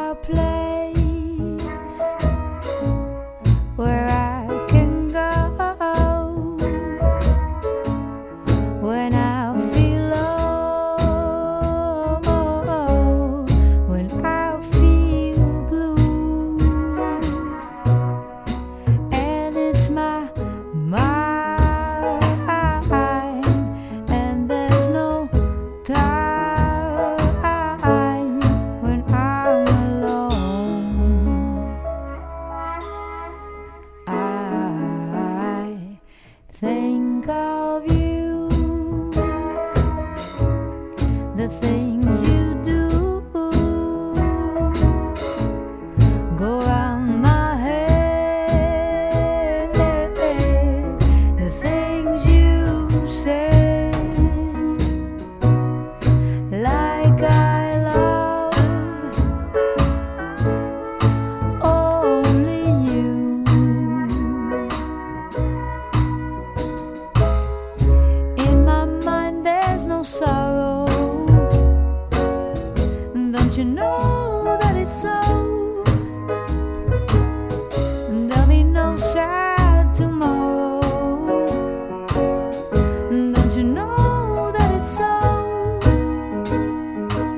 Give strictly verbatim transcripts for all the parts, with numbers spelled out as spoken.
a place where I can go when I feel low, when I feel blue, and it's my mind. Think of you, the things you do go round my head, the things you say, like I love only you. Sorrow, don't you know that it's so? There'll be no sad tomorrow. Don't you know that it's so?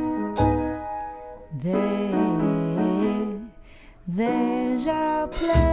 There, there's our place